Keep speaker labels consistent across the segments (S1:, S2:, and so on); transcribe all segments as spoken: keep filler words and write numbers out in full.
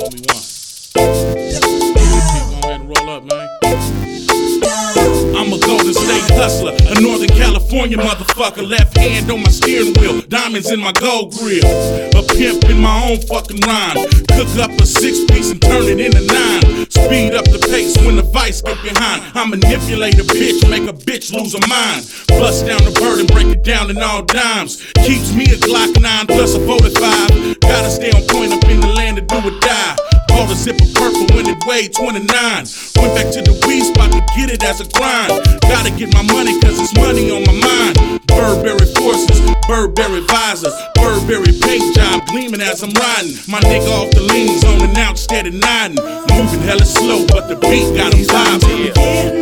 S1: Roll me one. Keep going and roll up, man. I'm a Golden State hustler, a Northern California motherfucker. Left hand on my steering wheel, diamonds in my gold grill. A pimp in my own fucking rhyme. Cook up a six piece and turn it into nine. Speed up the pace when the vice get behind. I manipulate a bitch, make a bitch lose her mind. Bust down the bird and break it down in all dimes. Keeps me a Glock nine plus a forty-five. Gotta stay on point up in the land to do or die. Bought a zip of purple when it weighed twenty-nine. Went back to the weed spot to get it as a grind. Gotta get my money cause it's money on my mind. Burberry forces, Burberry visors, Burberry paint job gleaming as I'm riding. My nigga off the leans on and out steady nodding. Moving hella slow but the beat got him vibing.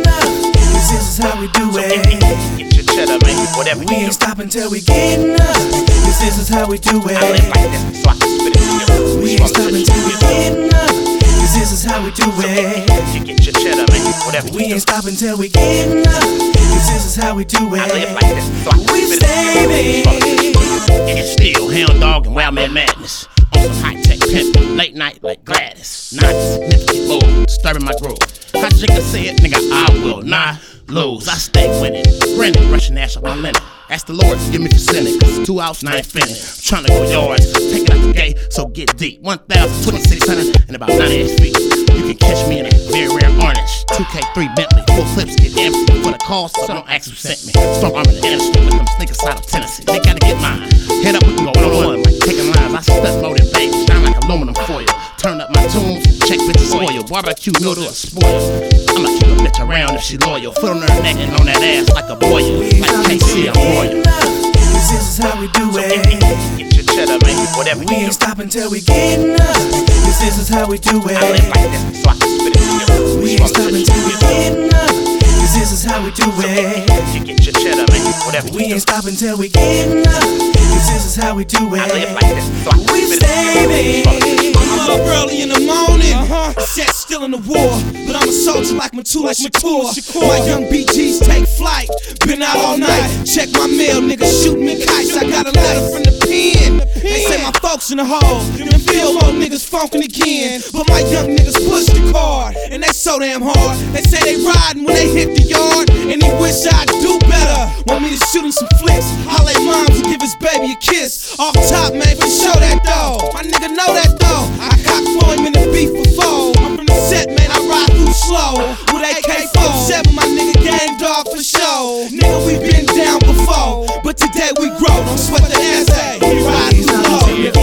S2: This is how we do it.
S3: Get your cheddar, man, whatever
S2: we ain't stopping till we get enough. This is how we do it.
S3: I live like this, so I can spit it to you.
S2: We ain't stopping till we get enough. This is how we do it.
S3: You get your cheddar, man, whatever
S2: we ain't stopping till we get enough. This is how we do it.
S3: I live like this, so I can
S2: we
S3: spit it to you. And it's still Hound Dog and Wild Man Madness. On some high-tech pimpin', late night like Gladys. Not significant move, disturbing my groove. How Jigga say it, nigga, I will not lose. I stay winning, grinning, brushing ash off my linen. Ask the Lord to give me percentage, cause two outs and I ain't finished. I'm tryna go yards, take it out the gate, so get deep. one thousand twenty-six hundred and about ninety-eight feet. You can catch me in a very rare orange. two K three Bentley, full clips get empty for the cost, so don't ask who sent me. Strong arm in the industry, with them sneakers out of Tennessee. They gotta get mine. Head up, we can go one on one, like taking lines. I step loaded baby, shine like aluminum foil. Turn up my tunes, check bitches oil. Barbecue noodle or spoil. I'ma keep a bitch around if she loyal. Foot on her neck and on that ass like a boil. Like K C, I'm royal.
S2: This is how we do it.
S3: Get your cheddar, man, whatever
S2: we ain't stopping till we get enough. This is how we do it.
S3: I live like this, so I can spit it to you.
S2: We ain't stopping till we get enough. This is how we do it.
S3: You get your cheddar, man, whatever
S2: we ain't stopping till we get enough. This is how we do it.
S3: I live like this, so I can
S2: we
S3: spit it to you.
S4: I'm up early in the morning, uh-huh. Set still in the war, but I'm a soldier like Matula Shakur. My young B Gs take flight, been out all night. Check my mail, nigga, shoot me kites. I got a letter from the pen. They say my folks in the hole. Them field old niggas funkin' again, but my young niggas push the card, and they so damn hard. They say they riding when they hit the yard, and they wish I'd do better. Want me to shoot him some flicks, holla at moms and give his baby a kiss. Off top, man, for show that though. My nigga know that though. I cock for him in the beef before. I'm from the set, man, I ride through slow. With A K forty-seven, my nigga gang dog for show. Nigga, we been down before, but today we grow. Don't sweat the essay. We ride through low.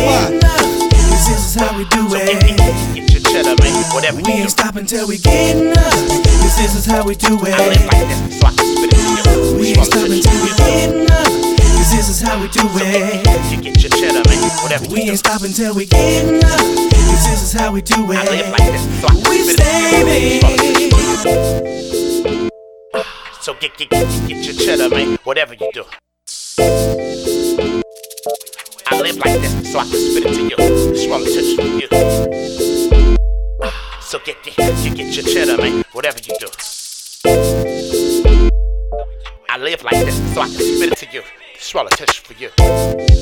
S2: This is how we do it.
S3: Get your cheddar, man, whatever
S2: we ain't stopping till we get enough. This is how we do it.
S3: I live like this, so I can spit it to you.
S2: We ain't stopping till we get enough. This is how we do it.
S3: You get your cheddar, man, whatever
S2: we ain't stopping till we get enough. This is how we do it.
S3: I live like this, so I can
S2: we
S3: spit it to
S2: you.
S3: So get, get, get, get your cheddar, man, whatever you do. I live like this, so I can spit it to you. This one touch for you. So get, get, get, get your cheddar, man, whatever you do. I live like this, so I can spit it to you. Swallow touch for you.